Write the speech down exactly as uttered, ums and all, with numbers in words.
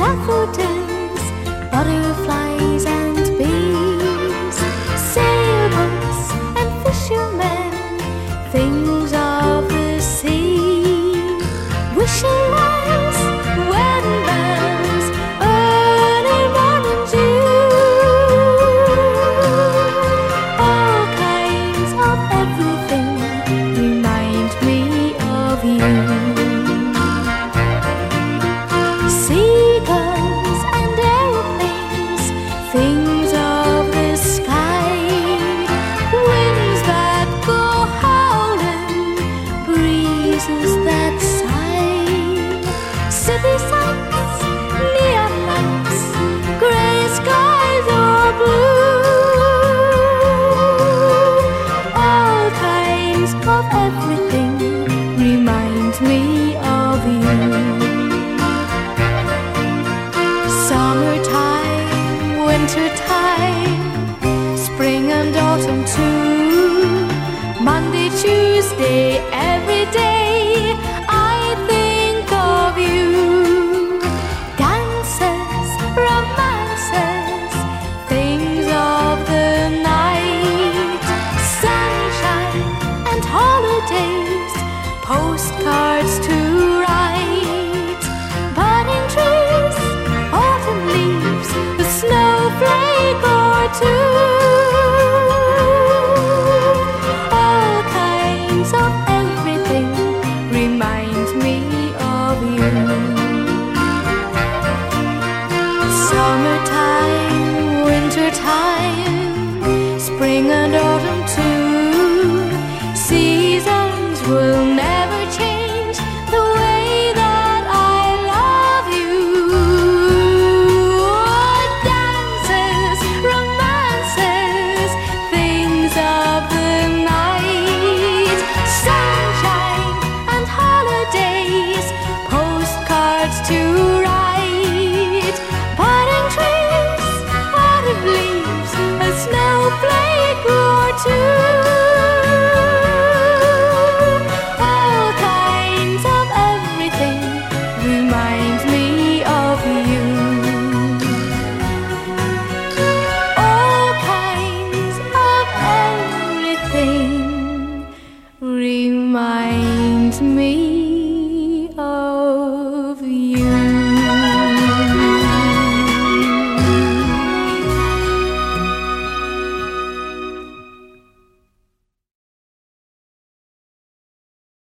daffodils, butterflies and bees, sailboats and fishermen, things of the sea, wishing wells, wedding bells, early morning dew, all kinds of everything remind me of you. Seagulls and aeroplanes, things of the sky, winds that go howling, breezes that sigh, city sights, neon lights, gray skies or blue, all kinds of everything remind me of you. Summertime, wintertime, spring and autumn too, Monday, Tuesday, every day I think of you. Dances, romances, things of the night, sunshine and holidays, postcards to write, budding trees, autumn leaves, a snowflake or two.